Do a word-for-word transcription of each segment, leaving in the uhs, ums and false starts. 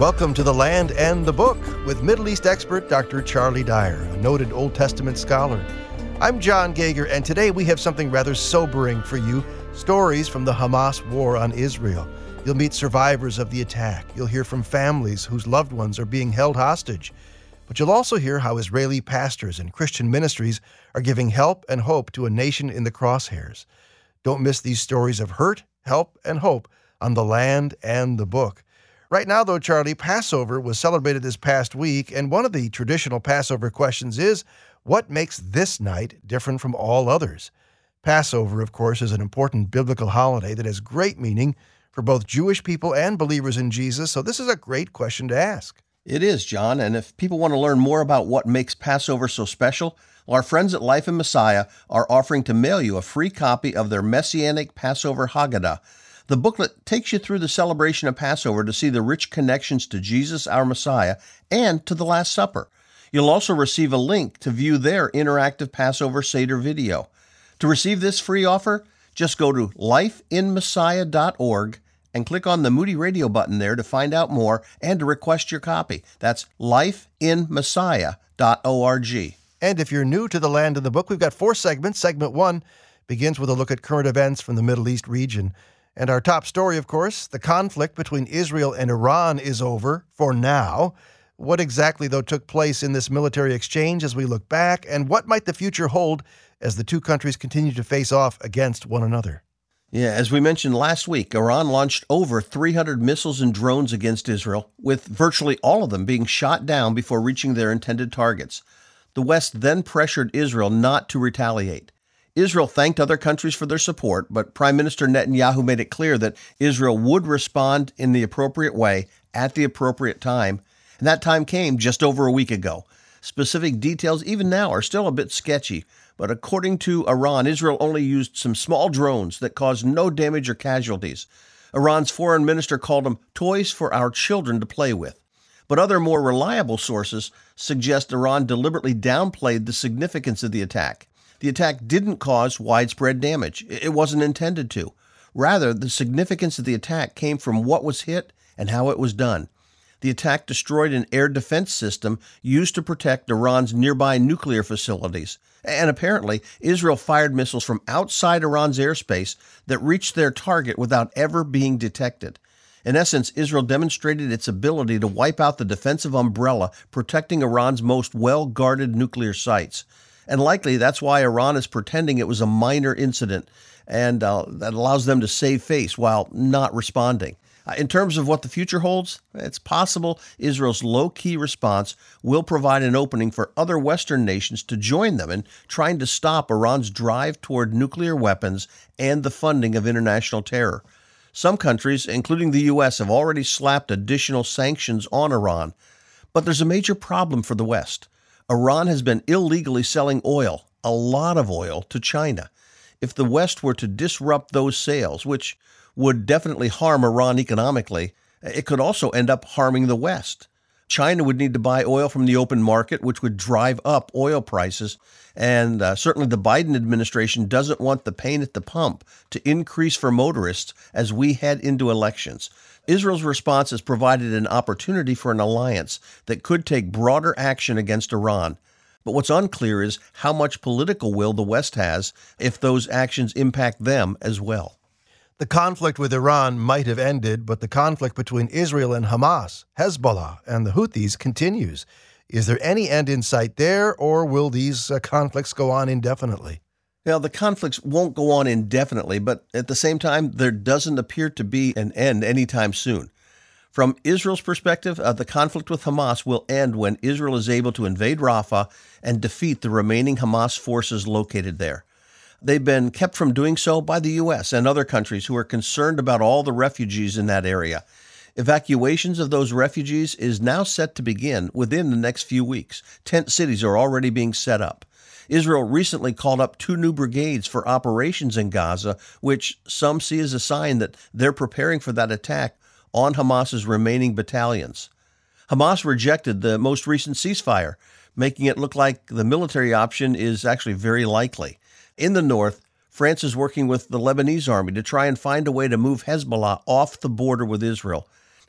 Welcome to The Land and the Book with Middle East expert Doctor Charlie Dyer, a noted Old Testament scholar. I'm John Gager, and today we have something rather sobering for you, stories from the Hamas war on Israel. You'll meet survivors of the attack. You'll hear from families whose loved ones are being held hostage. But you'll also hear how Israeli pastors and Christian ministries are giving help and hope to a nation in the crosshairs. Don't miss these stories of hurt, help, and hope on The Land and the Book. Right now, though, Charlie, Passover was celebrated this past week, and one of the traditional Passover questions is, what makes this night different from all others? Passover, of course, is an important biblical holiday that has great meaning for both Jewish people and believers in Jesus, so this is a great question to ask. It is, John, and if people want to learn more about what makes Passover so special, well, our friends at Life in Messiah are offering to mail you a free copy of their Messianic Passover Haggadah. The booklet takes you through the celebration of Passover to see the rich connections to Jesus, our Messiah, and to the Last Supper. You'll also receive a link to view their interactive Passover Seder video. To receive this free offer, just go to life in messiah dot org and click on the Moody Radio button there to find out more and to request your copy. That's life in messiah dot org. And if you're new to The Land and the Book, we've got four segments. Segment one begins with a look at current events from the Middle East region. And our top story, of course, the conflict between Israel and Iran is over for now. What exactly, though, took place in this military exchange as we look back, and what might the future hold as the two countries continue to face off against one another? Yeah, as we mentioned last week, Iran launched over three hundred missiles and drones against Israel, with virtually all of them being shot down before reaching their intended targets. The West then pressured Israel not to retaliate. Israel thanked other countries for their support, but Prime Minister Netanyahu made it clear that Israel would respond in the appropriate way at the appropriate time, and that time came just over a week ago. Specific details even now are still a bit sketchy, but according to Iran, Israel only used some small drones that caused no damage or casualties. Iran's foreign minister called them toys for our children to play with. But other more reliable sources suggest Iran deliberately downplayed the significance of the attack. The attack didn't cause widespread damage. It wasn't intended to. Rather, the significance of the attack came from what was hit and how it was done. The attack destroyed an air defense system used to protect Iran's nearby nuclear facilities. And apparently, Israel fired missiles from outside Iran's airspace that reached their target without ever being detected. In essence, Israel demonstrated its ability to wipe out the defensive umbrella protecting Iran's most well-guarded nuclear sites. And likely that's why Iran is pretending it was a minor incident, and uh, that allows them to save face while not responding. Uh, in terms of what the future holds, it's possible Israel's low-key response will provide an opening for other Western nations to join them in trying to stop Iran's drive toward nuclear weapons and the funding of international terror. Some countries, including the U S, have already slapped additional sanctions on Iran. But there's a major problem for the West. Iran has been illegally selling oil, a lot of oil, to China. If the West were to disrupt those sales, which would definitely harm Iran economically, it could also end up harming the West. China would need to buy oil from the open market, which would drive up oil prices. And uh, certainly the Biden administration doesn't want the pain at the pump to increase for motorists as we head into elections. Israel's response has provided an opportunity for an alliance that could take broader action against Iran. But what's unclear is how much political will the West has if those actions impact them as well. The conflict with Iran might have ended, but the conflict between Israel and Hamas, Hezbollah, and the Houthis continues. Is there any end in sight there, or will these uh, conflicts go on indefinitely? Now, the conflicts won't go on indefinitely, but at the same time, there doesn't appear to be an end anytime soon. From Israel's perspective, uh, the conflict with Hamas will end when Israel is able to invade Rafah and defeat the remaining Hamas forces located there. They've been kept from doing so by the U S and other countries who are concerned about all the refugees in that area. Evacuations of those refugees is now set to begin within the next few weeks. Tent cities are already being set up. Israel recently called up two new brigades for operations in Gaza, which some see as a sign that they're preparing for that attack on Hamas's remaining battalions. Hamas rejected the most recent ceasefire, making it look like the military option is actually very likely. In the north, France is working with the Lebanese army to try and find a way to move Hezbollah off the border with Israel.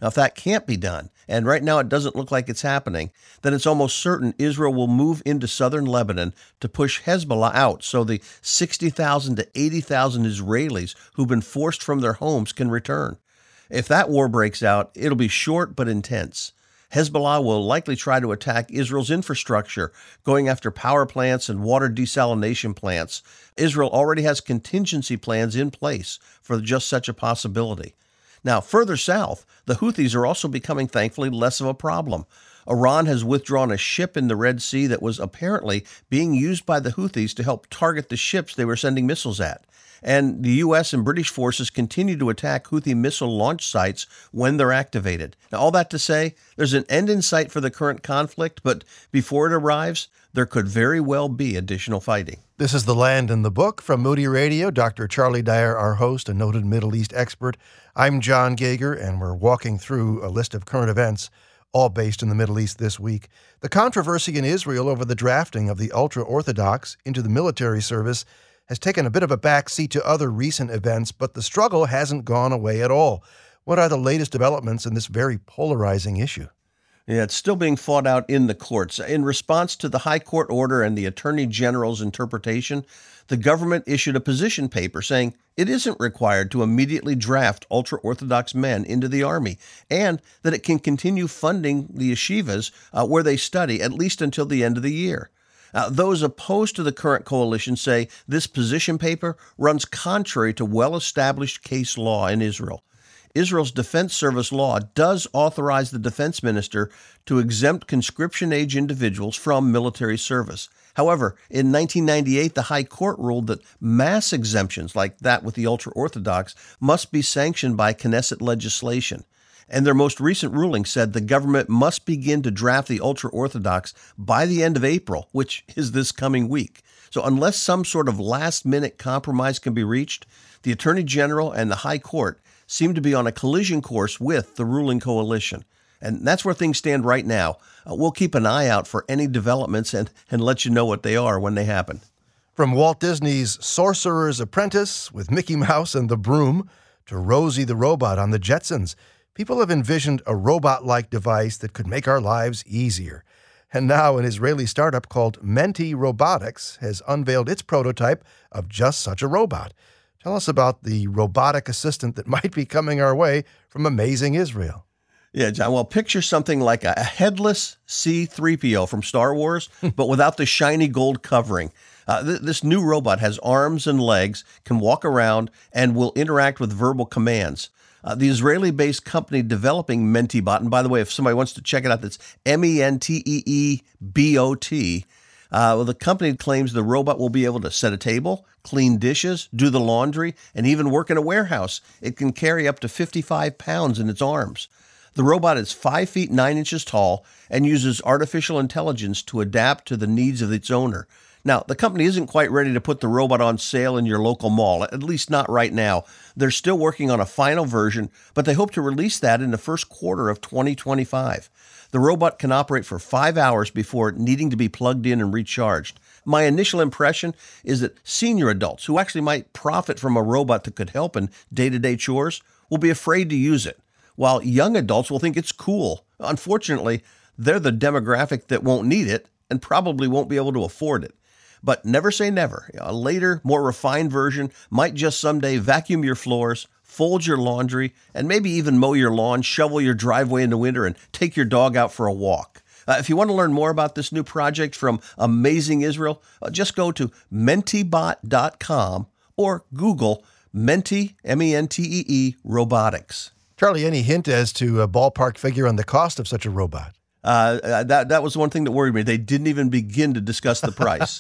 Now, if that can't be done, and right now it doesn't look like it's happening, then it's almost certain Israel will move into southern Lebanon to push Hezbollah out so the sixty thousand to eighty thousand Israelis who've been forced from their homes can return. If that war breaks out, it'll be short but intense. Hezbollah will likely try to attack Israel's infrastructure, going after power plants and water desalination plants. Israel already has contingency plans in place for just such a possibility. Now, further south, the Houthis are also becoming, thankfully, less of a problem. Iran has withdrawn a ship in the Red Sea that was apparently being used by the Houthis to help target the ships they were sending missiles at. And the U S and British forces continue to attack Houthi missile launch sites when they're activated. Now, all that to say, there's an end in sight for the current conflict, but before it arrives, there could very well be additional fighting. This is The Land and the Book from Moody Radio. Doctor Charlie Dyer, our host, a noted Middle East expert. I'm John Geiger, and we're walking through a list of current events, all based in the Middle East this week. The controversy in Israel over the drafting of the ultra-Orthodox into the military service has taken a bit of a backseat to other recent events, but the struggle hasn't gone away at all. What are the latest developments in this very polarizing issue? Yeah, it's still being fought out in the courts. In response to the High Court order and the Attorney General's interpretation, the government issued a position paper saying it isn't required to immediately draft ultra-Orthodox men into the Army, and that it can continue funding the yeshivas uh, where they study, at least until the end of the year. Uh, those opposed to the current coalition say this position paper runs contrary to well-established case law in Israel. Israel's Defense Service law does authorize the defense minister to exempt conscription-age individuals from military service. However, in nineteen ninety-eight, the High Court ruled that mass exemptions like that with the ultra-Orthodox must be sanctioned by Knesset legislation. And their most recent ruling said the government must begin to draft the ultra-Orthodox by the end of April, which is this coming week. So unless some sort of last-minute compromise can be reached, the Attorney General and the High Court seem to be on a collision course with the ruling coalition. And that's where things stand right now. Uh, we'll keep an eye out for any developments and, and let you know what they are when they happen. From Walt Disney's Sorcerer's Apprentice with Mickey Mouse and the Broom to Rosie the Robot on the Jetsons, people have envisioned a robot-like device that could make our lives easier. And now an Israeli startup called Menti Robotics has unveiled its prototype of just such a robot. Tell us about the robotic assistant that might be coming our way from Amazing Israel. Yeah, John, well, picture something like a headless C three P O from Star Wars, but without the shiny gold covering. Uh, th- this new robot has arms and legs, can walk around, and will interact with verbal commands. Uh, the Israeli-based company developing Mentibot, and by the way, if somebody wants to check it out, that's M E N T E E B O T. Uh, well, the company claims the robot will be able to set a table, clean dishes, do the laundry, and even work in a warehouse. It can carry up to fifty-five pounds in its arms. The robot is five feet nine inches tall and uses artificial intelligence to adapt to the needs of its owner. Now, the company isn't quite ready to put the robot on sale in your local mall, at least not right now. They're still working on a final version, but they hope to release that in the first quarter of twenty twenty-five. The robot can operate for five hours before needing to be plugged in and recharged. My initial impression is that senior adults who actually might profit from a robot that could help in day-to-day chores will be afraid to use it, while young adults will think it's cool. Unfortunately, they're the demographic that won't need it and probably won't be able to afford it. But never say never. A later, more refined version might just someday vacuum your floors, fold your laundry, and maybe even mow your lawn, shovel your driveway in the winter, and take your dog out for a walk. Uh, if you want to learn more about this new project from Amazing Israel, uh, just go to mentibot dot com or Google Menti, M E N T E E, robotics. Charlie, any hint as to a ballpark figure on the cost of such a robot? Uh, that that was one thing that worried me. They didn't even begin to discuss the price.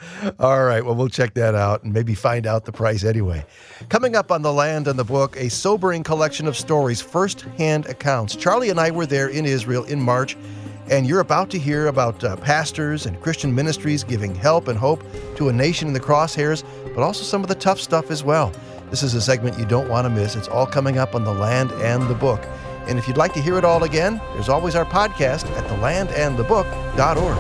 All right, well, we'll check that out and maybe find out the price anyway. Coming up on The Land and the Book, a sobering collection of stories, first-hand accounts. Charlie and I were there in Israel in March, and you're about to hear about uh, pastors and Christian ministries giving help and hope to a nation in the crosshairs, but also some of the tough stuff as well. This is a segment you don't want to miss. It's all coming up on The Land and the Book. And if you'd like to hear it all again, there's always our podcast at the land and the book dot org.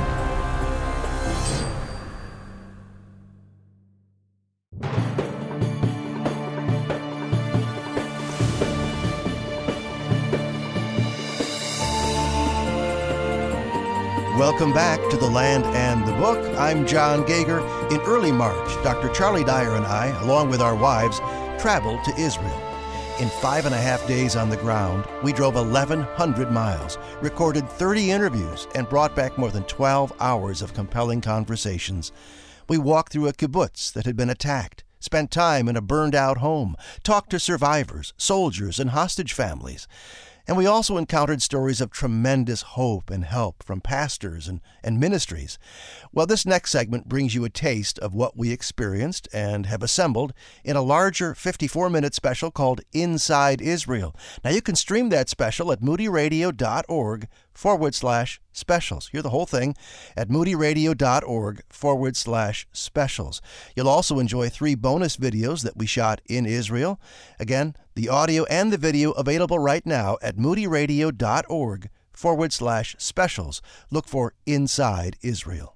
Welcome back to The Land and the Book. I'm John Gauger. In early March, Doctor Charlie Dyer and I, along with our wives, traveled to Israel. In five and a half days on the ground, we drove eleven hundred miles, recorded thirty interviews, and brought back more than twelve hours of compelling conversations. We walked through a kibbutz that had been attacked, spent time in a burned-out home, talked to survivors, soldiers, and hostage families. And we also encountered stories of tremendous hope and help from pastors and, and ministries. Well, this next segment brings you a taste of what we experienced and have assembled in a larger fifty-four minute special called Inside Israel. Now, you can stream that special at moodyradio.org forward slash specials. Hear the whole thing at moodyradio.org forward slash specials. You'll also enjoy three bonus videos that we shot in Israel. Again, the audio and the video available right now at moodyradio.org forward slash specials. Look for Inside Israel.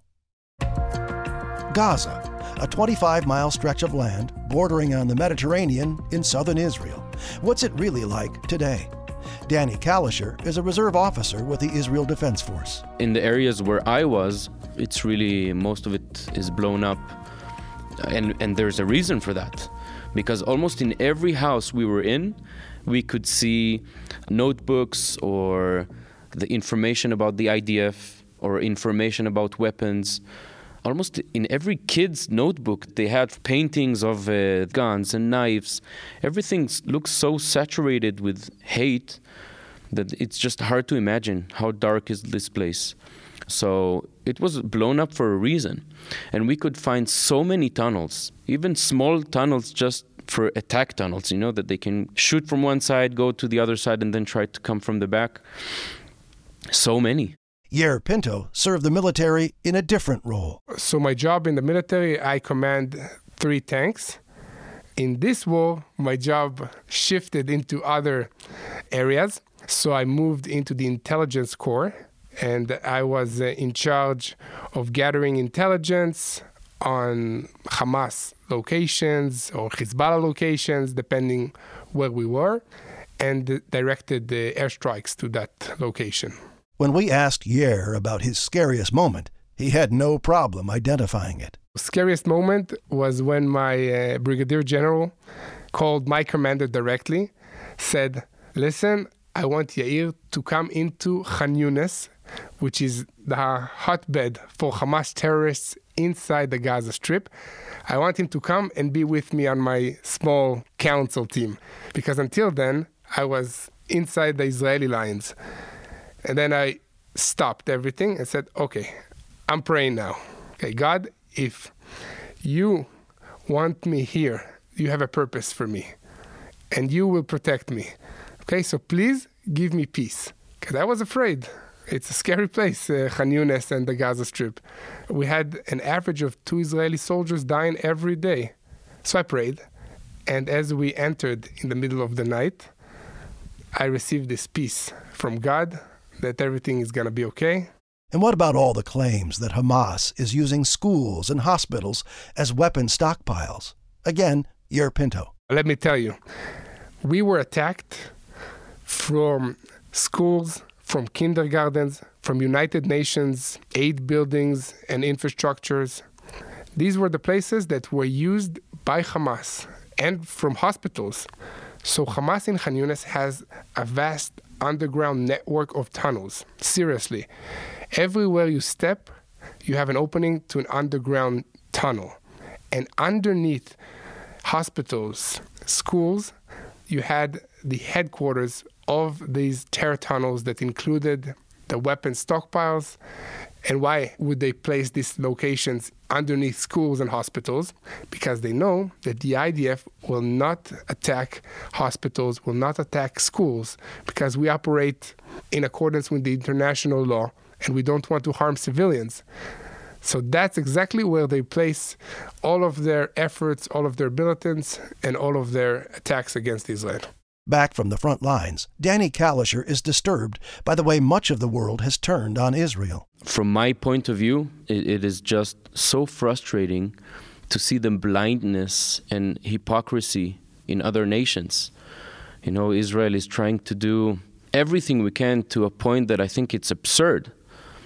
Gaza, a twenty-five mile stretch of land bordering on the Mediterranean in southern Israel. What's it really like today? Danny Kalisher is a reserve officer with the Israel Defense Force. In the areas where I was, it's really, most of it is blown up. And, and there's a reason for that. Because almost in every house we were in, we could see notebooks or the information about the I D F or information about weapons. Almost in every kid's notebook, they had paintings of uh, guns and knives. Everything looks so saturated with hate that it's just hard to imagine how dark is this place. So it was blown up for a reason. And we could find so many tunnels, even small tunnels just for attack tunnels, you know, that they can shoot from one side, go to the other side, and then try to come from the back. So many. Yair Pinto served the military in a different role. So my job in the military, I command three tanks. In this war, my job shifted into other areas. So I moved into the intelligence corps, and I was uh, in charge of gathering intelligence on Hamas locations or Hezbollah locations, depending where we were, and directed the airstrikes to that location. When we asked Yair about his scariest moment, he had no problem identifying it. The scariest moment was when my uh, brigadier general called my commander directly, said, listen, I want Yair to come into Khan Yunis, which is the hotbed for Hamas terrorists inside the Gaza Strip. I want him to come and be with me on my small council team, because until then, I was inside the Israeli lines. And then I stopped everything and said, okay, I'm praying now. Okay, God, if you want me here, you have a purpose for me, and you will protect me. Okay, so please give me peace, because I was afraid. It's a scary place, uh, Khan Yunis and the Gaza Strip. We had an average of two Israeli soldiers dying every day. So I prayed, and as we entered in the middle of the night, I received this peace from God that everything is going to be okay. And what about all the claims that Hamas is using schools and hospitals as weapon stockpiles? Again, Yair Pinto. Let me tell you, we were attacked from schools, from kindergartens, from United Nations aid buildings and infrastructures. These were the places that were used by Hamas, and from hospitals. So Hamas in Khan Yunis has a vast underground network of tunnels. Seriously. Everywhere you step, you have an opening to an underground tunnel. And underneath hospitals, schools, you had the headquarters of these terror tunnels that included the weapon stockpiles. And why would they place these locations underneath schools and hospitals? Because they know that the I D F will not attack hospitals, will not attack schools, because we operate in accordance with the international law, and we don't want to harm civilians. So that's exactly where they place all of their efforts, all of their militants, and all of their attacks against Israel. Back from the front lines, Danny Kalisher is disturbed by the way much of the world has turned on Israel. From my point of view, it, it is just so frustrating to see the blindness and hypocrisy in other nations. You know, Israel is trying to do everything we can to a point that I think it's absurd.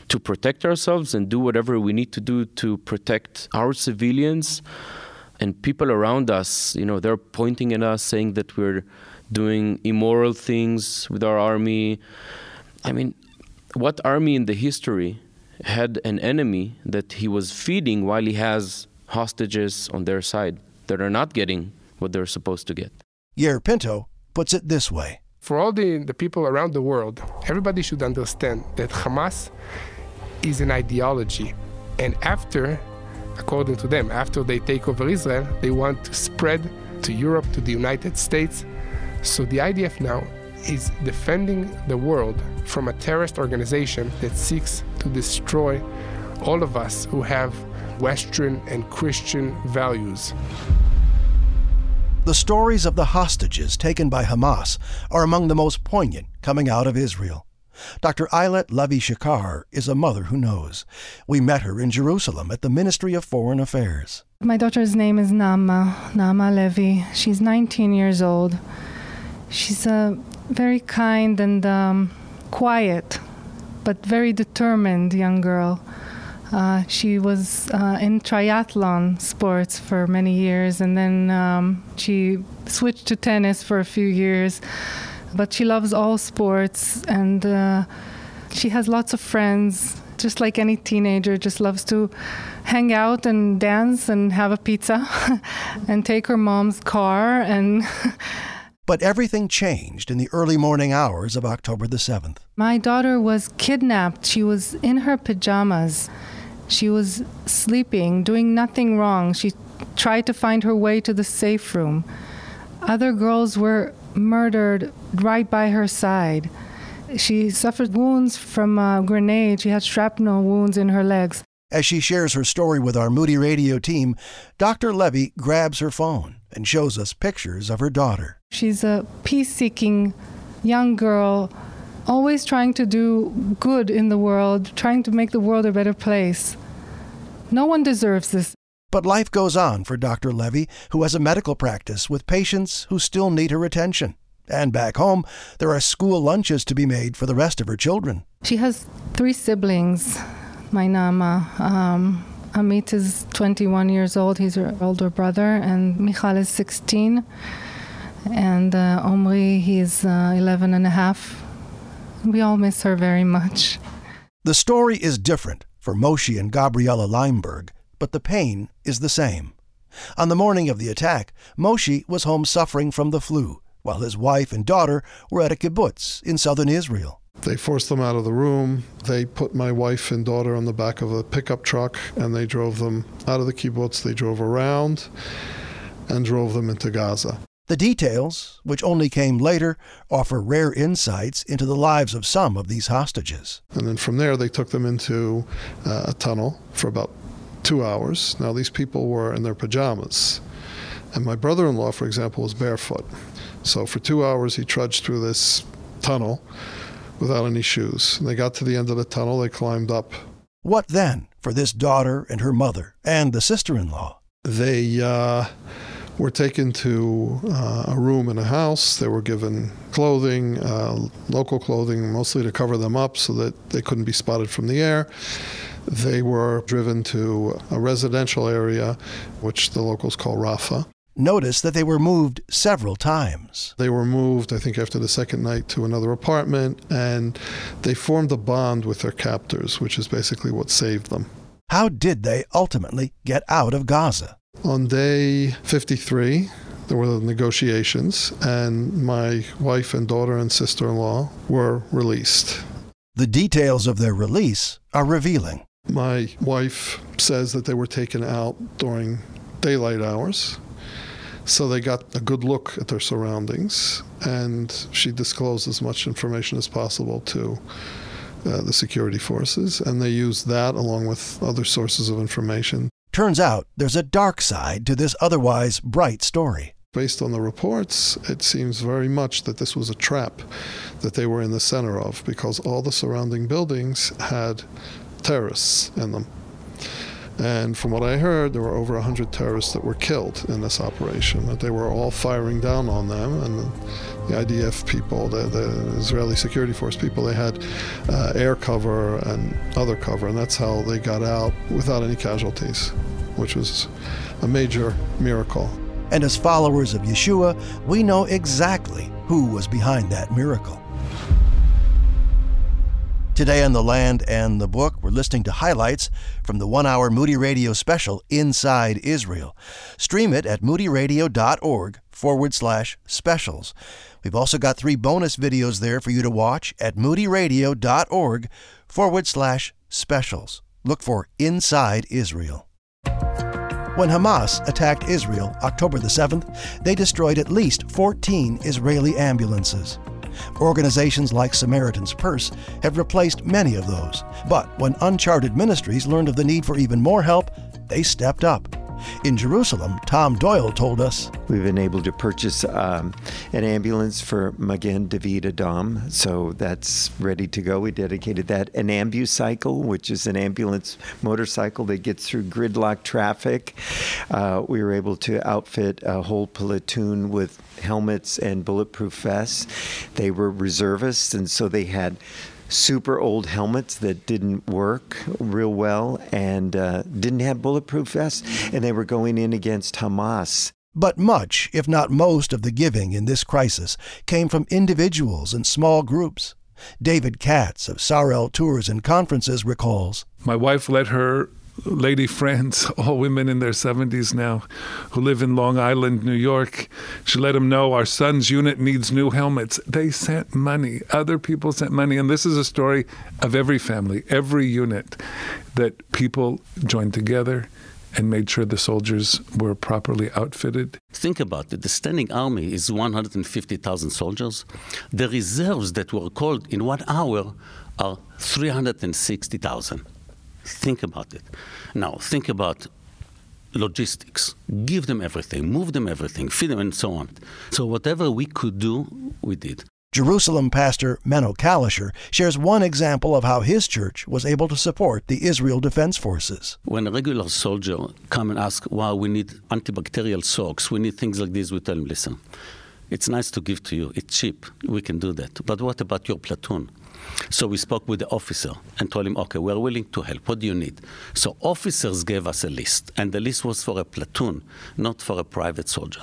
to protect ourselves and do whatever we need to do to protect our civilians and people around us. You know, they're pointing at us, saying that we're doing immoral things with our army. I mean, what army in the history had an enemy that he was feeding while he has hostages on their side that are not getting what they're supposed to get? Yair Pinto puts it this way. For all the, the people around the world, everybody should understand that Hamas is an ideology. And after, according to them, after they take over Israel, they want to spread to Europe, to the United States. So the I D F now is defending the world from a terrorist organization that seeks to destroy all of us who have Western and Christian values. The stories of the hostages taken by Hamas are among the most poignant coming out of Israel. Doctor Ayelet Levi-Shakar is a mother who knows. We met her in Jerusalem at the Ministry of Foreign Affairs. My daughter's name is Naama, Naama Levi. She's nineteen years old. She's a very kind and um, quiet, but very determined young girl. Uh, she was uh, in triathlon sports for many years, and then um, she switched to tennis for a few years. But she loves all sports, and uh, she has lots of friends, just like any teenager, just loves to hang out and dance and have a pizza and take her mom's car. And But everything changed in the early morning hours of October the seventh. My daughter was kidnapped. She was in her pajamas. She was sleeping, doing nothing wrong. She tried to find her way to the safe room. Other girls were murdered right by her side. She suffered wounds from a grenade. She had shrapnel wounds in her legs. As she shares her story with our Moody Radio team, Doctor Levi grabs her phone and shows us pictures of her daughter. She's a peace-seeking young girl, always trying to do good in the world, trying to make the world a better place. No one deserves this. But life goes on for Doctor Levi, who has a medical practice with patients who still need her attention. And back home, there are school lunches to be made for the rest of her children. She has three siblings, my Naama. Um, Amit is twenty-one years old. He's her older brother. And Michal is sixteen. And uh, Omri, he's uh, eleven and a half. We all miss her very much. The story is different for Moshe and Gabriella Leimberg, but the pain is the same. On the morning of the attack, Moshe was home suffering from the flu, while his wife and daughter were at a kibbutz in southern Israel. They forced them out of the room. They put my wife and daughter on the back of a pickup truck, and they drove them out of the kibbutz. They drove around and drove them into Gaza. The details, which only came later, offer rare insights into the lives of some of these hostages. And then from there, they took them into uh, a tunnel for about two hours. Now, these people were in their pajamas. And my brother-in-law, for example, was barefoot. So for two hours, he trudged through this tunnel without any shoes. And they got to the end of the tunnel. They climbed up. What then for this daughter and her mother and the sister-in-law? They uh, were taken to uh, a room in a house. They were given clothing, uh, local clothing, mostly to cover them up so that they couldn't be spotted from the air. They were driven to a residential area, which the locals call Rafah. Notice that they were moved several times. They were moved, I think, after the second night to another apartment, and they formed a bond with their captors, which is basically what saved them. How did they ultimately get out of Gaza? On day fifty-three, there were negotiations, and my wife and daughter and sister-in-law were released. The details of their release are revealing. My wife says that they were taken out during daylight hours. So they got a good look at their surroundings, and she disclosed as much information as possible to uh, the security forces, and they used that along with other sources of information. Turns out there's a dark side to this otherwise bright story. Based on the reports, it seems very much that this was a trap that they were in the center of, because all the surrounding buildings had terrorists in them. And from what I heard, there were over one hundred terrorists that were killed in this operation, that they were all firing down on them. And the, the I D F people, the, the Israeli security force people, they had uh, air cover and other cover, and that's how they got out without any casualties, which was a major miracle. And as followers of Yeshua, we know exactly who was behind that miracle. Today on The Land and the Book, we're listening to highlights from the one-hour Moody Radio special, Inside Israel. Stream it at moodyradio.org forward slash specials. We've also got three bonus videos there for you to watch at moodyradio.org forward slash specials. Look for Inside Israel. When Hamas attacked Israel October the seventh, they destroyed at least fourteen Israeli ambulances. Organizations like Samaritan's Purse have replaced many of those. But when Uncharted Ministries learned of the need for even more help, they stepped up. In Jerusalem, Tom Doyle told us, we've been able to purchase um, an ambulance for Magen David Adom, so that's ready to go. We dedicated that. An AmbuCycle, which is an ambulance motorcycle that gets through gridlock traffic. Uh, we were able to outfit a whole platoon with helmets and bulletproof vests. They were reservists, and so they had super old helmets that didn't work real well and uh, didn't have bulletproof vests, and they were going in against Hamas. But much, if not most, of the giving in this crisis came from individuals and small groups. David Katz of Sarel Tours and Conferences recalls, my wife let her lady friends, all women in their seventies now, who live in Long Island, New York. She let them know our son's unit needs new helmets. They sent money. Other people sent money. And this is a story of every family, every unit, that people joined together and made sure the soldiers were properly outfitted. Think about it. The standing army is one hundred fifty thousand soldiers. The reserves that were called in one hour are three hundred sixty thousand. Think about it. Now, think about logistics. Give them everything, move them everything, feed them, and so on. So whatever we could do, we did. Jerusalem pastor Menno Kalischer shares one example of how his church was able to support the Israel Defense Forces. When a regular soldier come and ask, wow, we need antibacterial socks, we need things like this, we tell him, listen, it's nice to give to you, it's cheap, we can do that. But what about your platoon? So we spoke with the officer and told him, okay, we're willing to help. What do you need? So officers gave us a list, and the list was for a platoon, not for a private soldier.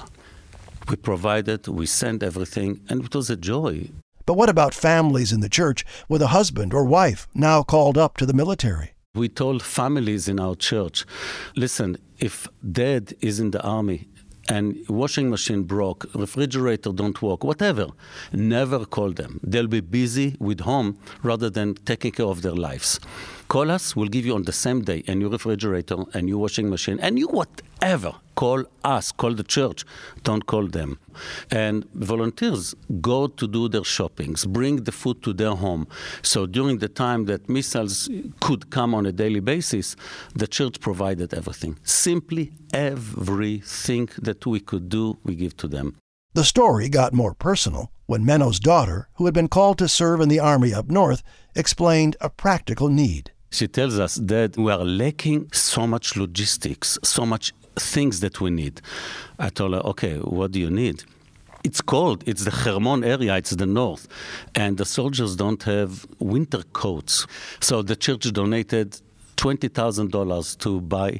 We provided, we sent everything, and it was a joy. But what about families in the church with a husband or wife now called up to the military? We told families in our church, listen, if dad is in the army, and washing machine broke, refrigerator don't work, whatever, never call them. They'll be busy with home rather than taking care of their lives. Call us, we'll give you on the same day a new refrigerator, a new washing machine, and you whatever. Call us, call the church, don't call them. And volunteers go to do their shoppings, bring the food to their home. So during the time that missiles could come on a daily basis, the church provided everything. Simply everything that we could do, we give to them. The story got more personal when Menno's daughter, who had been called to serve in the army up north, explained a practical need. She tells us that we are lacking so much logistics, so much things that we need. I told her, okay, what do you need? It's cold. It's the Hermon area. It's the north. And the soldiers don't have winter coats. So the church donated twenty thousand dollars to buy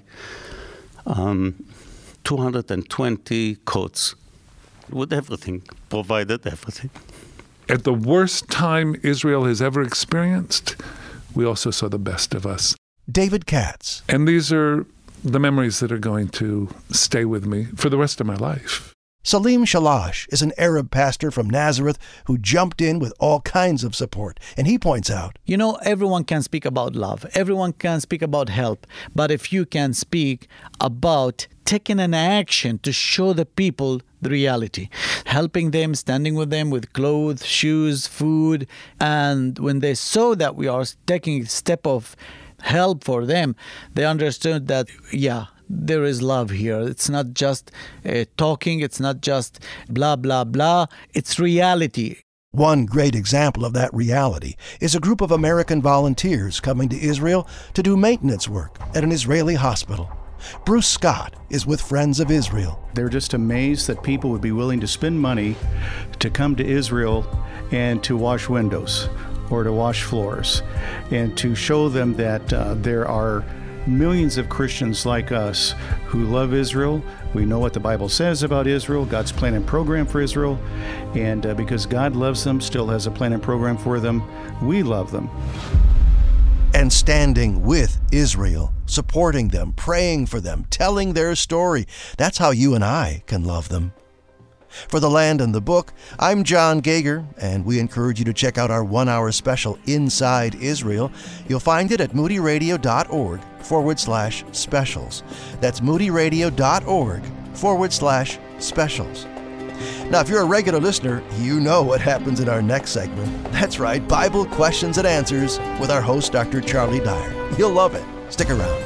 um, two hundred twenty coats with everything, provided everything. At the worst time Israel has ever experienced, we also saw the best of us. David Katz. And these are the memories that are going to stay with me for the rest of my life. Salim Shalash is an Arab pastor from Nazareth who jumped in with all kinds of support. And he points out, you know, everyone can speak about love. Everyone can speak about help. But if you can speak about taking an action to show the people the reality, helping them, standing with them with clothes, shoes, food. And when they saw that we are taking a step of help for them, they understood that, yeah, there is love here. It's not just uh, talking. It's not just blah, blah, blah. It's reality. One great example of that reality is a group of American volunteers coming to Israel to do maintenance work at an Israeli hospital. Bruce Scott is with Friends of Israel. They're just amazed that people would be willing to spend money to come to Israel and to wash windows or to wash floors, and to show them that uh, there are millions of Christians like us who love Israel. We know what the Bible says about Israel, God's plan and program for Israel, and uh, because God loves them, still has a plan and program for them, we love them. And standing with Israel, supporting them, praying for them, telling their story. That's how you and I can love them. For The Land and the Book, I'm John Gager, and we encourage you to check out our one-hour special, Inside Israel. You'll find it at moodyradio.org forward slash specials. That's moodyradio.org forward slash specials. Now, if you're a regular listener, you know what happens in our next segment. That's right, Bible Questions and Answers with our host, Doctor Charlie Dyer. You'll love it. Stick around.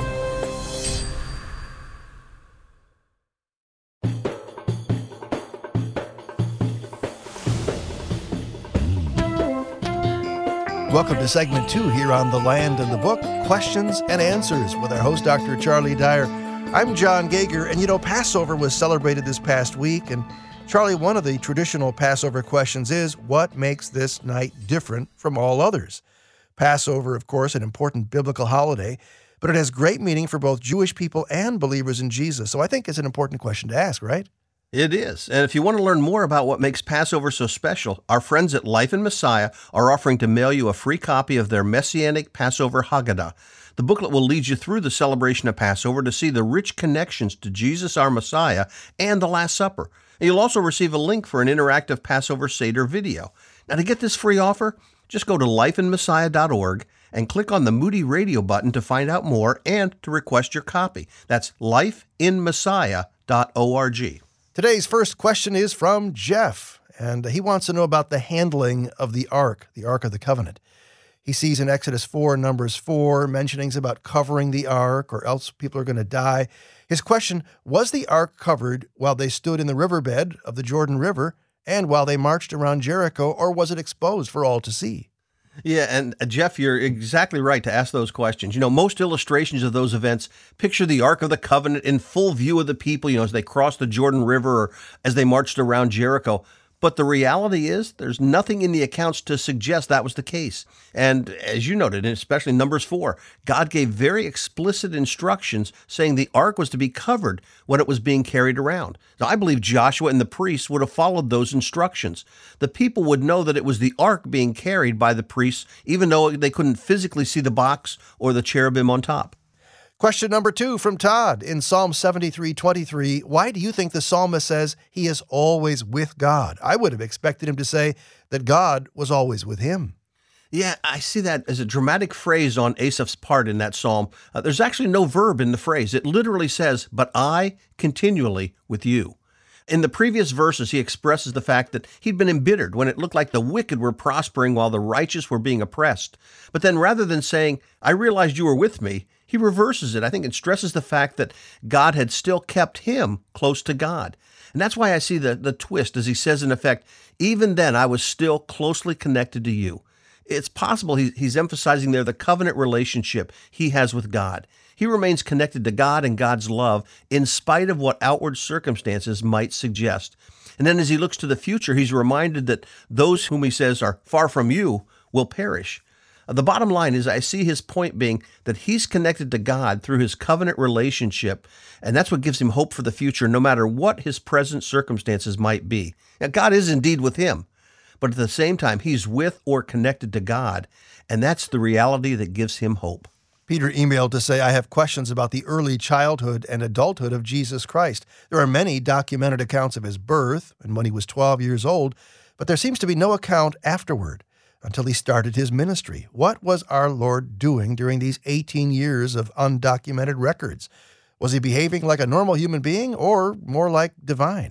Welcome to segment two here on The Land and the Book, Questions and Answers with our host, Doctor Charlie Dyer. I'm John Gager, and you know, Passover was celebrated this past week, and Charlie, one of the traditional Passover questions is, what makes this night different from all others? Passover, of course, an important biblical holiday, but it has great meaning for both Jewish people and believers in Jesus. So I think it's an important question to ask, right? It is. And if you want to learn more about what makes Passover so special, our friends at Life in Messiah are offering to mail you a free copy of their Messianic Passover Haggadah. The booklet will lead you through the celebration of Passover to see the rich connections to Jesus, our Messiah, and the Last Supper. And you'll also receive a link for an interactive Passover Seder video. Now, to get this free offer, just go to life in messiah dot org and click on the Moody Radio button to find out more and to request your copy. That's life in messiah dot org. Today's first question is from Jeff, and he wants to know about the handling of the Ark, the Ark of the Covenant. He sees in Exodus four, Numbers four, mentionings about covering the Ark, or else people are going to die. His question, was the Ark covered while they stood in the riverbed of the Jordan River and while they marched around Jericho, or was it exposed for all to see? Yeah, and uh, Jeff, you're exactly right to ask those questions. You know, most illustrations of those events picture the Ark of the Covenant in full view of the people, you know, as they crossed the Jordan River or as they marched around Jericho. But the reality is there's nothing in the accounts to suggest that was the case. And as you noted, and especially Numbers four, God gave very explicit instructions saying the ark was to be covered when it was being carried around. Now, I believe Joshua and the priests would have followed those instructions. The people would know that it was the ark being carried by the priests, even though they couldn't physically see the box or the cherubim on top. Question number two from Todd in Psalm seventy-three twenty-three. Why do you think the psalmist says he is always with God? I would have expected him to say that God was always with him. Yeah, I see that as a dramatic phrase on Asaph's part in that psalm. Uh, there's actually no verb in the phrase. It literally says, but I continually with you. In the previous verses, he expresses the fact that he'd been embittered when it looked like the wicked were prospering while the righteous were being oppressed. But then rather than saying, I realized you were with me, he reverses it. I think it stresses the fact that God had still kept him close to God. And that's why I see the, the twist as he says, in effect, even then I was still closely connected to you. It's possible he, he's emphasizing there the covenant relationship he has with God. He remains connected to God and God's love in spite of what outward circumstances might suggest. And then as he looks to the future, he's reminded that those whom he says are far from you will perish. The bottom line is I see his point being that he's connected to God through his covenant relationship, and that's what gives him hope for the future, no matter what his present circumstances might be. Now, God is indeed with him, but at the same time, he's with or connected to God, and that's the reality that gives him hope. Peter emailed to say, I have questions about the early childhood and adulthood of Jesus Christ. There are many documented accounts of his birth and when he was twelve years old, but there seems to be no account afterward until he started his ministry. What was our Lord doing during these eighteen years of undocumented records? Was he behaving like a normal human being or more like divine?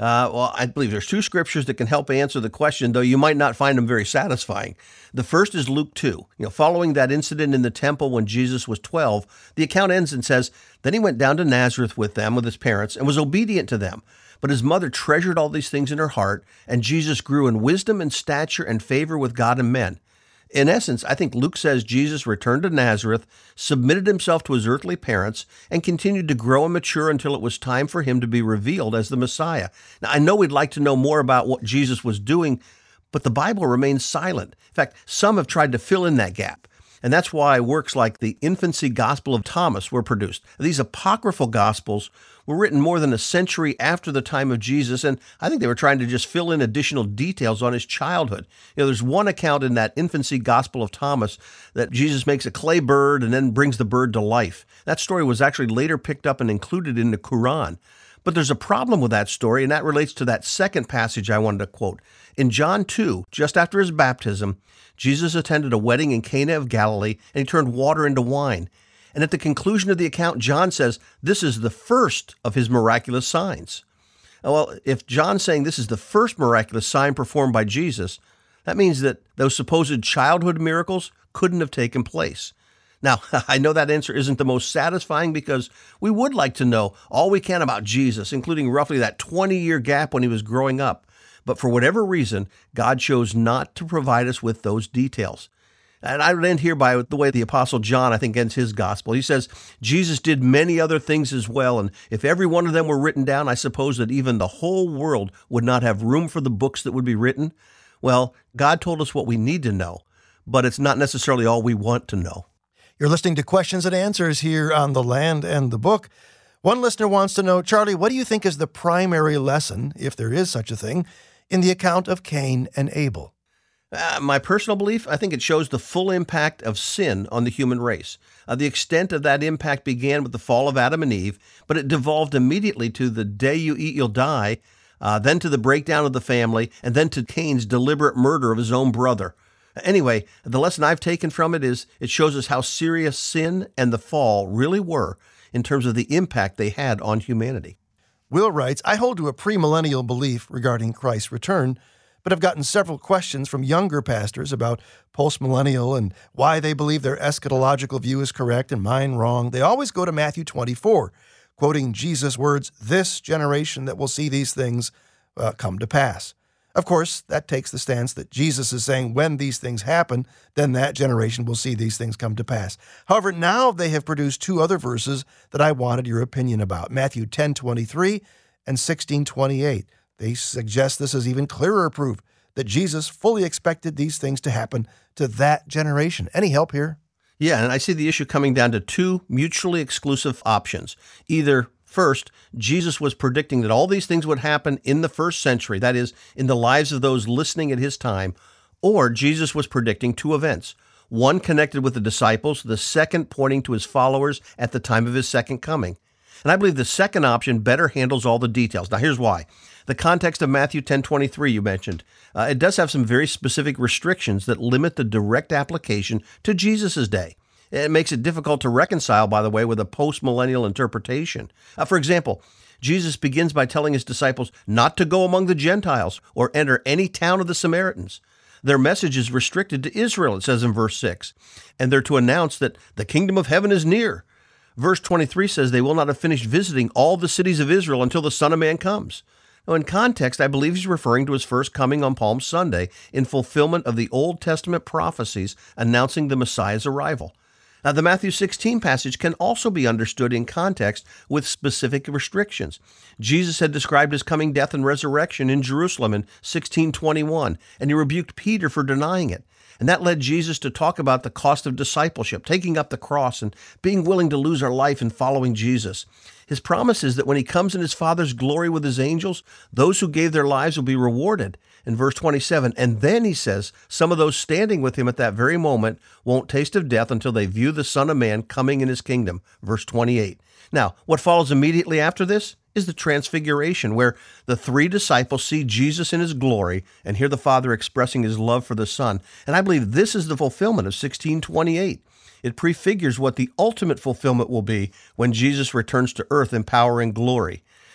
Uh, well, I believe there's two scriptures that can help answer the question, though you might not find them very satisfying. The first is Luke two. You know, following that incident in the temple when Jesus was twelve, the account ends and says, "Then he went down to Nazareth with them, with his parents, and was obedient to them. But his mother treasured all these things in her heart, and Jesus grew in wisdom and stature and favor with God and men." In essence, I think Luke says Jesus returned to Nazareth, submitted himself to his earthly parents, and continued to grow and mature until it was time for him to be revealed as the Messiah. Now, I know we'd like to know more about what Jesus was doing, but the Bible remains silent. In fact, some have tried to fill in that gap. And that's why works like the Infancy Gospel of Thomas were produced. These apocryphal Gospels were written more than a century after the time of Jesus, and I think they were trying to just fill in additional details on his childhood. You know, there's one account in that Infancy Gospel of Thomas that Jesus makes a clay bird and then brings the bird to life. That story was actually later picked up and included in the Quran. But there's a problem with that story, and that relates to that second passage I wanted to quote. In John two, just after his baptism, Jesus attended a wedding in Cana of Galilee, and he turned water into wine. And at the conclusion of the account, John says this is the first of his miraculous signs. Well, if John's saying this is the first miraculous sign performed by Jesus, that means that those supposed childhood miracles couldn't have taken place. Now, I know that answer isn't the most satisfying because we would like to know all we can about Jesus, including roughly that twenty-year gap when he was growing up. But for whatever reason, God chose not to provide us with those details. And I would end here by the way the Apostle John, I think, ends his gospel. He says, Jesus did many other things as well, and if every one of them were written down, I suppose that even the whole world would not have room for the books that would be written. Well, God told us what we need to know, but it's not necessarily all we want to know. You're listening to Questions and Answers here on The Land and the Book. One listener wants to know, Charlie, what do you think is the primary lesson, if there is such a thing, in the account of Cain and Abel? Uh, my personal belief, I think it shows the full impact of sin on the human race. Uh, the extent of that impact began with the fall of Adam and Eve, but it devolved immediately to the day you eat, you'll die, uh, then to the breakdown of the family, and then to Cain's deliberate murder of his own brother. Anyway, the lesson I've taken from it is it shows us how serious sin and the fall really were in terms of the impact they had on humanity. Will writes, I hold to a premillennial belief regarding Christ's return, but I've gotten several questions from younger pastors about postmillennial and why they believe their eschatological view is correct and mine wrong. They always go to Matthew twenty-four, quoting Jesus' words, this generation that will see these things uh, come to pass. Of course, that takes the stance that Jesus is saying when these things happen, then that generation will see these things come to pass. However, now they have produced two other verses that I wanted your opinion about, Matthew ten twenty-three and sixteen twenty-eight. They suggest this is even clearer proof that Jesus fully expected these things to happen to that generation. Any help here? Yeah, and I see the issue coming down to two mutually exclusive options. Either first, Jesus was predicting that all these things would happen in the first century, that is, in the lives of those listening at his time, or Jesus was predicting two events, one connected with the disciples, the second pointing to his followers at the time of his second coming. And I believe the second option better handles all the details. Now, here's why. The context of Matthew ten twenty-three you mentioned, uh, it does have some very specific restrictions that limit the direct application to Jesus' day. It makes it difficult to reconcile, by the way, with a post-millennial interpretation. Uh, for example, Jesus begins by telling his disciples not to go among the Gentiles or enter any town of the Samaritans. Their message is restricted to Israel, it says in verse six, and they're to announce that the kingdom of heaven is near. Verse twenty-three says they will not have finished visiting all the cities of Israel until the Son of Man comes. Now, in context, I believe he's referring to his first coming on Palm Sunday in fulfillment of the Old Testament prophecies announcing the Messiah's arrival. Now, the Matthew sixteen passage can also be understood in context with specific restrictions. Jesus had described his coming death and resurrection in Jerusalem in sixteen twenty-one, and he rebuked Peter for denying it. And that led Jesus to talk about the cost of discipleship, taking up the cross and being willing to lose our life in following Jesus. His promise is that when he comes in his Father's glory with his angels, those who gave their lives will be rewarded. In verse twenty-seven, and then he says, some of those standing with him at that very moment won't taste of death until they view the Son of Man coming in his kingdom. Verse twenty-eight. Now, what follows immediately after this is the Transfiguration, where the three disciples see Jesus in his glory and hear the Father expressing his love for the Son. And I believe this is the fulfillment of sixteen twenty-eight. It prefigures what the ultimate fulfillment will be when Jesus returns to earth in power and glory.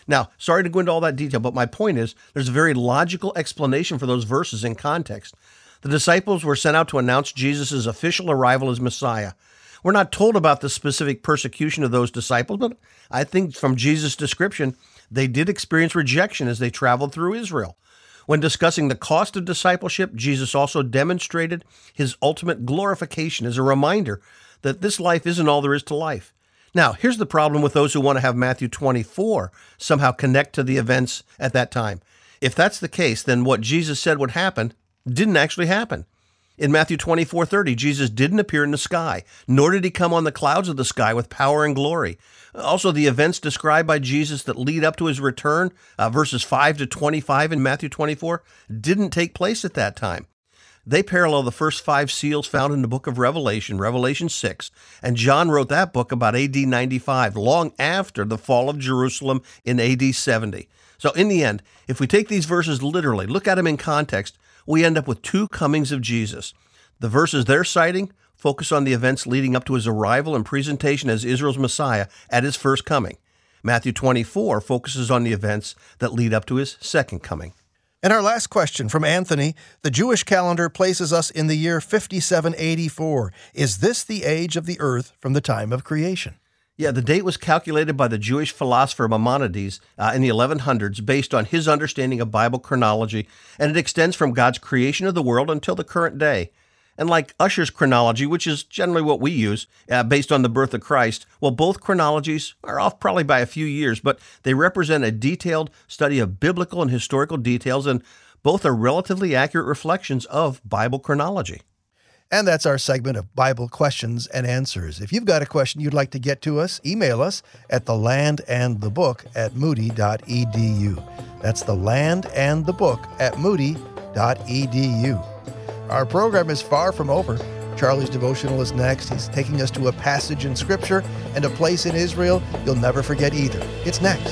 Now, sorry to go into all that detail, but my point is there's a very logical explanation for those verses in context. The disciples were sent out to announce Jesus' official arrival as Messiah. We're not told about the specific persecution of those disciples, but I think from Jesus' description, they did experience rejection as they traveled through Israel. When discussing the cost of discipleship, Jesus also demonstrated his ultimate glorification as a reminder that this life isn't all there is to life. Now, here's the problem with those who want to have Matthew twenty-four somehow connect to the events at that time. If that's the case, then what Jesus said would happen didn't actually happen. In Matthew twenty-four thirty, Jesus didn't appear in the sky, nor did he come on the clouds of the sky with power and glory. Also, the events described by Jesus that lead up to his return, uh, verses five to twenty-five in Matthew twenty-four, didn't take place at that time. They parallel the first five seals found in the book of Revelation, Revelation six, and John wrote that book about A D ninety-five, long after the fall of Jerusalem in A D seventy. So in the end, if we take these verses literally, look at them in context, we end up with two comings of Jesus. The verses they're citing focus on the events leading up to his arrival and presentation as Israel's Messiah at his first coming. Matthew twenty-four focuses on the events that lead up to his second coming. And our last question from Anthony. The Jewish calendar places us in the year fifty-seven eighty-four. Is this the age of the earth from the time of creation? Yeah, the date was calculated by the Jewish philosopher Maimonides uh, in the eleven hundreds based on his understanding of Bible chronology, and it extends from God's creation of the world until the current day. And like Ussher's chronology, which is generally what we use, uh, based on the birth of Christ, well, both chronologies are off probably by a few years, but they represent a detailed study of biblical and historical details, and both are relatively accurate reflections of Bible chronology. And that's our segment of Bible questions and answers. If you've got a question you'd like to get to us, email us at the land and the book at moody dot e d u. That's the land and the book at moody dot e d u. Our program is far from over. Charlie's devotional is next. He's taking us to a passage in Scripture and a place in Israel you'll never forget either. It's next.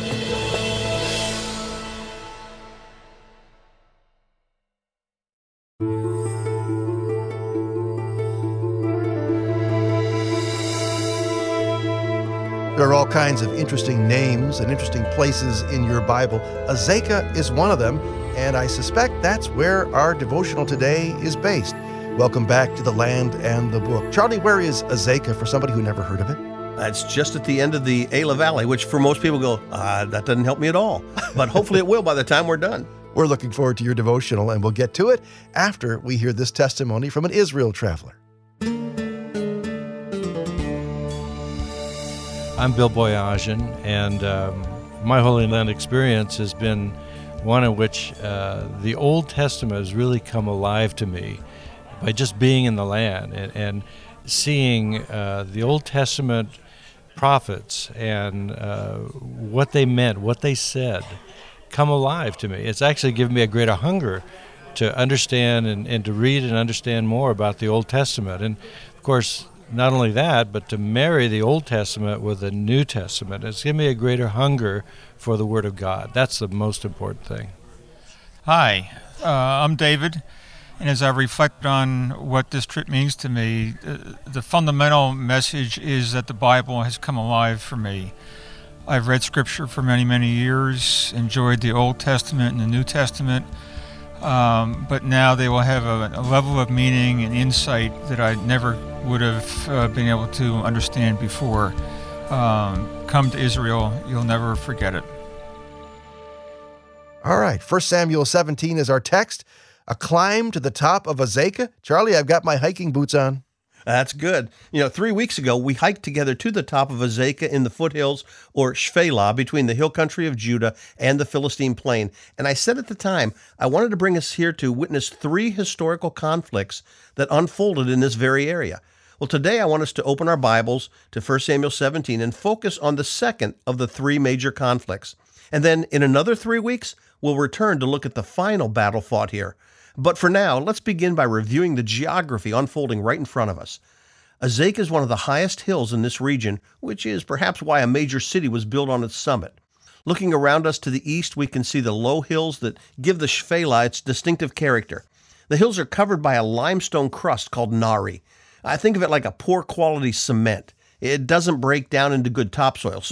There are all kinds of interesting names and interesting places in your Bible. Azekah is one of them, and I suspect that's where our devotional today is based. Welcome back to the Land and the Book. Charlie, where is Azekah for somebody who never heard of it? That's just at the end of the Elah Valley, which for most people go, ah, that doesn't help me at all. But hopefully it will by the time we're done. We're looking forward to your devotional, and we'll get to it after we hear this testimony from an Israel traveler. I'm Bill Boyajian, and um, my Holy Land experience has been one in which uh, the Old Testament has really come alive to me by just being in the land and, and seeing uh, the Old Testament prophets and uh, what they meant, what they said, come alive to me. It's actually given me a greater hunger to understand and, and to read and understand more about the Old Testament. And, of course, not only that, but to marry the Old Testament with the New Testament. It's given me a greater hunger for the Word of God. That's the most important thing. Hi, uh, I'm David, and as I reflect on what this trip means to me, uh, the fundamental message is that the Bible has come alive for me. I've read Scripture for many, many years, enjoyed the Old Testament and the New Testament, um, but now they will have a, a level of meaning and insight that I never would have uh, been able to understand before. Um, come to Israel, you'll never forget it. All right, First Samuel seventeen is our text. A climb to the top of Azekah. Charlie, I've got my hiking boots on. That's good. You know, three weeks ago, we hiked together to the top of Azekah in the foothills, or Shphelah, between the hill country of Judah and the Philistine plain. And I said at the time, I wanted to bring us here to witness three historical conflicts that unfolded in this very area. Well, today I want us to open our Bibles to First Samuel seventeen and focus on the second of the three major conflicts. And then in another three weeks, we'll return to look at the final battle fought here. But for now, let's begin by reviewing the geography unfolding right in front of us. Azekah is one of the highest hills in this region, which is perhaps why a major city was built on its summit. Looking around us to the east, we can see the low hills that give the Shphelah its distinctive character. The hills are covered by a limestone crust called nari. I think of it like a poor quality cement. It doesn't break down into good topsoil, so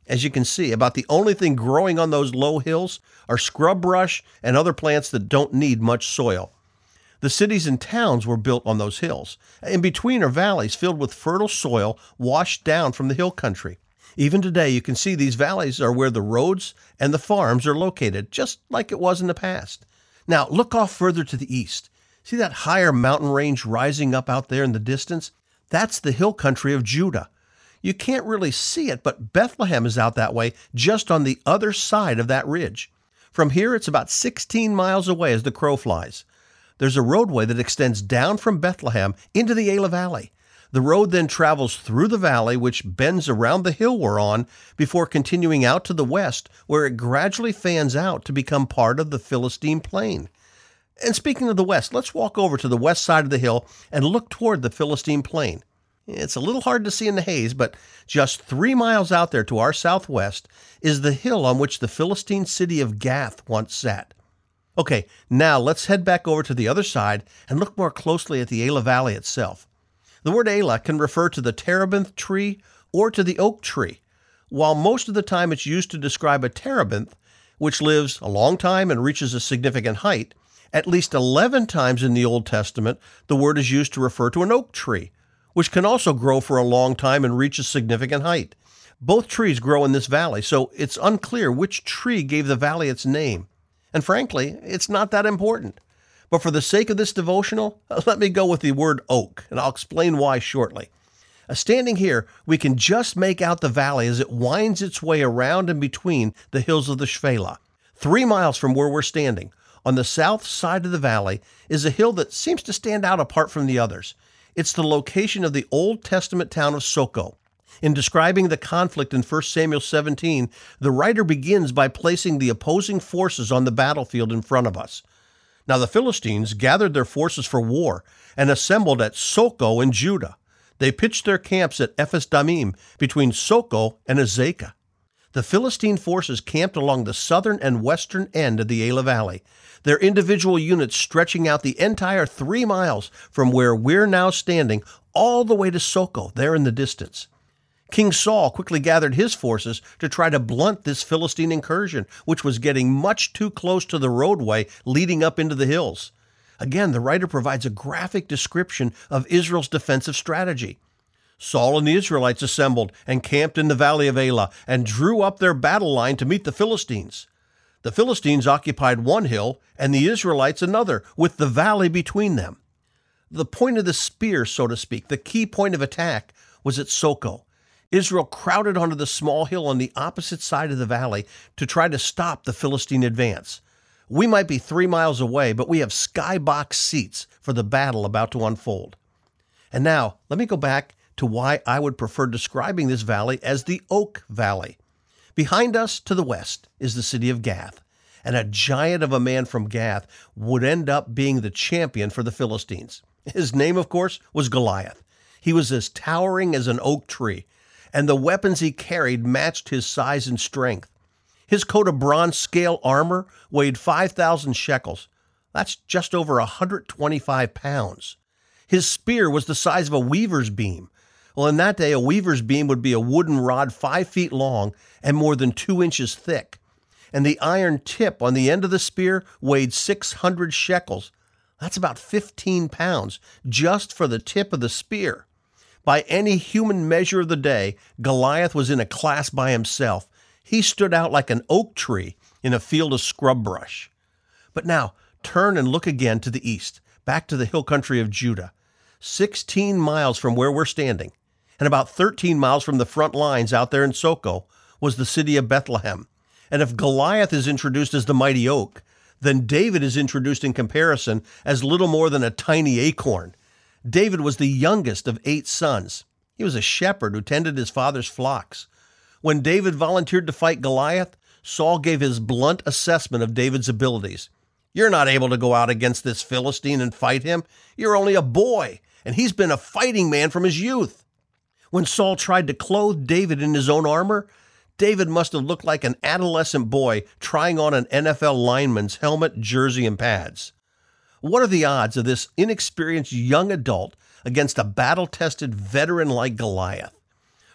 As you can see, about the only thing growing on those low hills are scrub brush and other plants that don't need much soil. The cities and towns were built on those hills. In between are valleys filled with fertile soil washed down from the hill country. Even today, you can see these valleys are where the roads and the farms are located, just like it was in the past. Now, look off further to the east. See that higher mountain range rising up out there in the distance? That's the hill country of Judah. You can't really see it, but Bethlehem is out that way, just on the other side of that ridge. From here, it's about sixteen miles away as the crow flies. There's a roadway that extends down from Bethlehem into the Elah Valley. The road then travels through the valley, which bends around the hill we're on, before continuing out to the west, where it gradually fans out to become part of the Philistine Plain. And speaking of the west, let's walk over to the west side of the hill and look toward the Philistine Plain. It's a little hard to see in the haze, but just three miles out there to our southwest is the hill on which the Philistine city of Gath once sat. Okay, now let's head back over to the other side and look more closely at the Elah Valley itself. The word Elah can refer to the terebinth tree or to the oak tree. While most of the time it's used to describe a terebinth, which lives a long time and reaches a significant height, at least eleven times in the Old Testament, the word is used to refer to an oak tree, which can also grow for a long time and reach a significant height. Both trees grow in this valley, so it's unclear which tree gave the valley its name. And frankly, it's not that important. But for the sake of this devotional, let me go with the word oak, and I'll explain why shortly. Uh, standing here, we can just make out the valley as it winds its way around and between the hills of the Shephelah. Three miles from where we're standing, on the south side of the valley, is a hill that seems to stand out apart from the others. It's the location of the Old Testament town of Soco. In describing the conflict in First Samuel seventeen, the writer begins by placing the opposing forces on the battlefield in front of us. Now the Philistines gathered their forces for war and assembled at Soco in Judah. They pitched their camps at Ephes Damim between Soco and Azekah. The Philistine forces camped along the southern and western end of the Elah Valley, their individual units stretching out the entire three miles from where we're now standing all the way to Soco, there in the distance. King Saul quickly gathered his forces to try to blunt this Philistine incursion, which was getting much too close to the roadway leading up into the hills. Again, the writer provides a graphic description of Israel's defensive strategy. Saul and the Israelites assembled and camped in the valley of Elah and drew up their battle line to meet the Philistines. The Philistines occupied one hill and the Israelites another, with the valley between them. The point of the spear, so to speak, the key point of attack, was at Soco. Israel crowded onto the small hill on the opposite side of the valley to try to stop the Philistine advance. We might be three miles away, but we have skybox seats for the battle about to unfold. And now, let me go back to why I would prefer describing this valley as the Oak Valley. Behind us to the west is the city of Gath, and a giant of a man from Gath would end up being the champion for the Philistines. His name, of course, was Goliath. He was as towering as an oak tree, and the weapons he carried matched his size and strength. His coat of bronze scale armor weighed five thousand shekels. That's just over one hundred twenty-five pounds. His spear was the size of a weaver's beam. Well, in that day, a weaver's beam would be a wooden rod five feet long and more than two inches thick. And the iron tip on the end of the spear weighed six hundred shekels. That's about fifteen pounds just for the tip of the spear. By any human measure of the day, Goliath was in a class by himself. He stood out like an oak tree in a field of scrub brush. But now, turn and look again to the east, back to the hill country of Judah. Sixteen miles from where we're standing, and about thirteen miles from the front lines out there in Soco, was the city of Bethlehem. And if Goliath is introduced as the mighty oak, then David is introduced in comparison as little more than a tiny acorn. David was the youngest of eight sons. He was a shepherd who tended his father's flocks. When David volunteered to fight Goliath, Saul gave his blunt assessment of David's abilities. You're not able to go out against this Philistine and fight him. You're only a boy, and he's been a fighting man from his youth. When Saul tried to clothe David in his own armor, David must have looked like an adolescent boy trying on an N F L lineman's helmet, jersey, and pads. What are the odds of this inexperienced young adult against a battle-tested veteran like Goliath?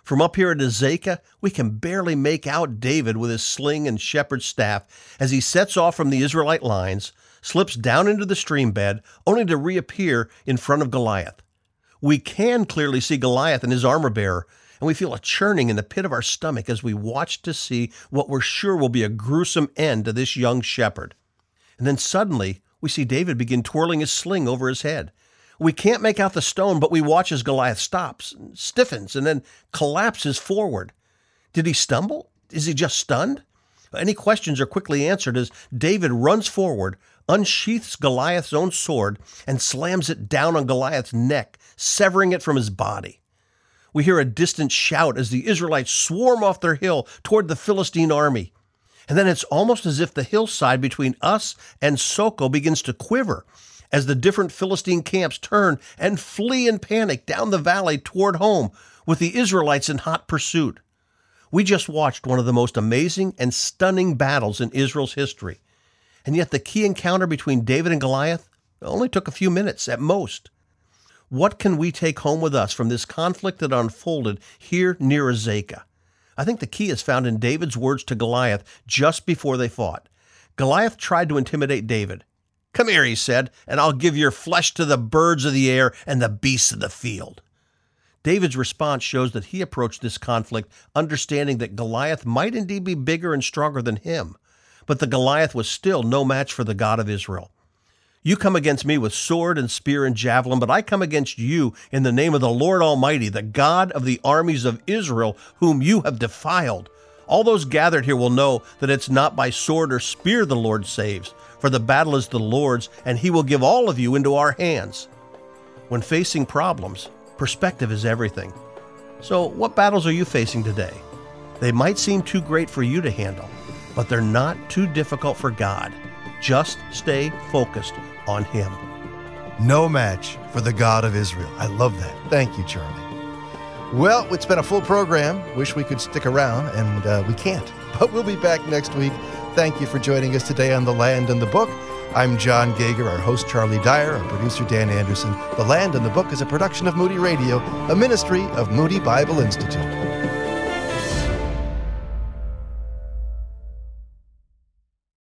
From up here at Azekah, we can barely make out David with his sling and shepherd's staff as he sets off from the Israelite lines, slips down into the stream bed, only to reappear in front of Goliath. We can clearly see Goliath and his armor-bearer, and we feel a churning in the pit of our stomach as we watch to see what we're sure will be a gruesome end to this young shepherd. And then suddenly, we see David begin twirling his sling over his head. We can't make out the stone, but we watch as Goliath stops, stiffens, and then collapses forward. Did he stumble? Is he just stunned? Any questions are quickly answered as David runs forward, unsheaths Goliath's own sword, and slams it down on Goliath's neck, severing it from his body. We hear a distant shout as the Israelites swarm off their hill toward the Philistine army. And then it's almost as if the hillside between us and Soko begins to quiver as the different Philistine camps turn and flee in panic down the valley toward home, with the Israelites in hot pursuit. We just watched one of the most amazing and stunning battles in Israel's history. And yet the key encounter between David and Goliath only took a few minutes at most. What can we take home with us from this conflict that unfolded here near Azekah? I think the key is found in David's words to Goliath just before they fought. Goliath tried to intimidate David. "Come here," he said, "and I'll give your flesh to the birds of the air and the beasts of the field." David's response shows that he approached this conflict understanding that Goliath might indeed be bigger and stronger than him, but the Goliath was still no match for the God of Israel. "You come against me with sword and spear and javelin, but I come against you in the name of the Lord Almighty, the God of the armies of Israel, whom you have defiled. All those gathered here will know that it's not by sword or spear the Lord saves, for the battle is the Lord's, and he will give all of you into our hands." When facing problems, perspective is everything. So what battles are you facing today? They might seem too great for you to handle, but they're not too difficult for God. Just stay focused on him. No match for the God of Israel. I love that. Thank you, Charlie. Well, it's been a full program. Wish we could stick around, and uh, we can't. But we'll be back next week. Thank you for joining us today on The Land and the Book. I'm John Gager, our host Charlie Dyer, our producer Dan Anderson. The Land and the Book is a production of Moody Radio, a ministry of Moody Bible Institute.